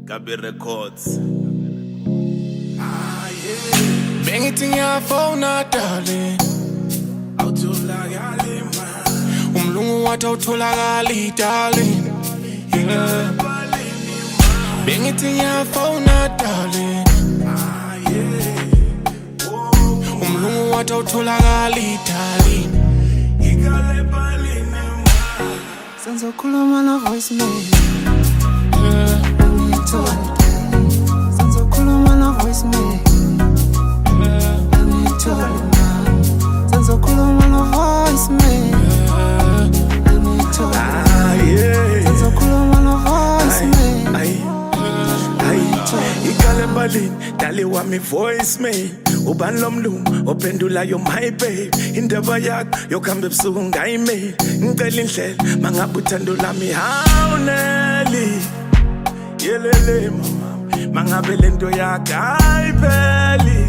Gabi Records. Bengithi ngiyafona darling, Awutholakali man. umlungu wathi awutholakali darling, yeah. Bengithi ngiyafona darling, umlungu wathi awutholakali darling. Senzokhuluma na voicemail, Yeah. senzokhuluma na voicemail, senzokhuluma na voicemail, senzokhuluma na voicemail. Ikale balini dali wami voicemail ubani lomlungu ophendulayo my babe indaba yakho yokuhamba ebusuku ngayimail ngicela indlela mangabe uthando lami hawuneli yelele mama mangabe lento yakho ayipheli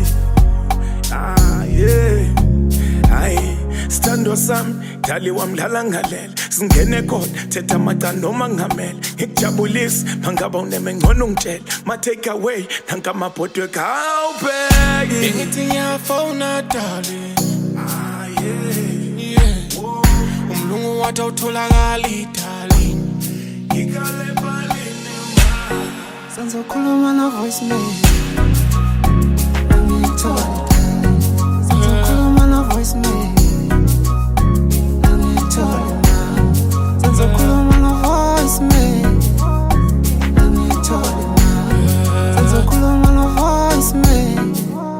hayi sithando sami dali wamdlala ngalela singene kodwa thetha amacala noma ngamela ngikujabulisa mangaba uneme ngcono ungitshela ma take away nanka amabhodwe kawubheki Bengithi ngiyafona darling, yeah. Umlungu wathi awutholakali darling, Senzokhuluma na voicemail, senzokhuluma na voicemail, senzokhuluma na voicemail, senzokhuluma na voicemail.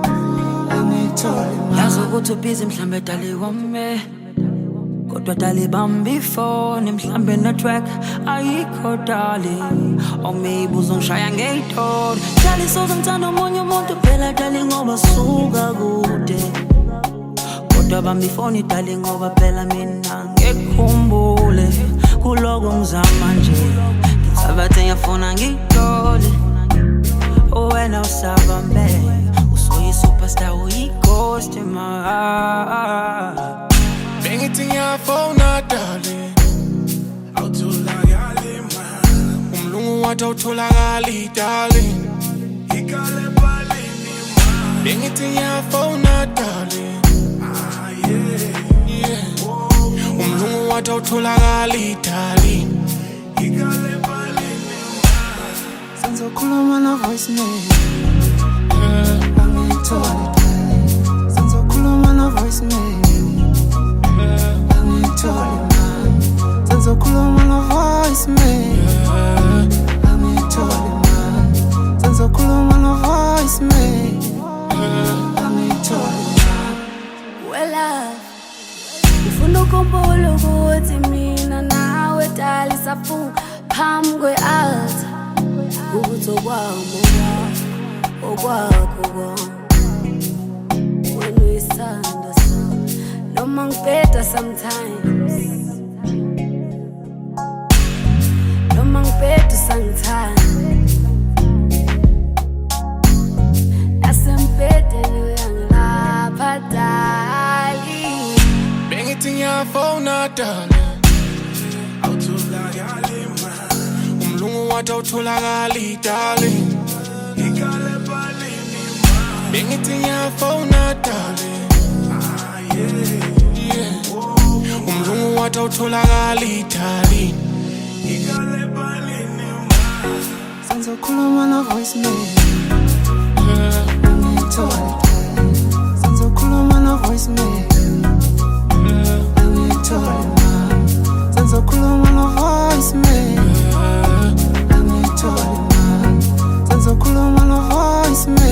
Yazi ukuthi ubhizi mhlambe dali wami kodwa dali bambi ifoni mhlambe network ayikho dali or maybe uzongishaya ngey'tori dali soze ngithanda omunye umuntu phela dali ngoba suka kude kodwa bambi ifoni dali ngoba phela mina ngikhumbule kuloko ngizama nje ngisabathe ngiyafuna ngiyithole wena usabambe superstar, we ghost in my heart. bengithi ngiyafona darling, awutholakali man umlungu wathi awutholakali darling, bengithi ngiyafona darling, yeah. Umlungu wathi awutholakali darling, Senzokhuluma na voicemail, yeah. senzokhuluma na voicemail, senzokhuluma na voicemail, senzokhuluma na voicemail. Wela ngifuna ukukhumbula ukuthi mina nawe dali safunga phambi kwe-altar ukuthi okwakho kwami wena uyisanda sami noma ngibheda sometimes noma ngibheda usangithanda nasembhedeni uyangilapha dali Bengithi ngiyafona darling, awutholakali man umlungu wathi awutholakali darling, bengithi ngiyafona darling, yeah. Umlungu wathi awutholakali darling, Senzokhuluma na voicemail, yeah. senzokhuluma na voicemail, senzokhuluma na voicemail, senzokhuluma na voicemail.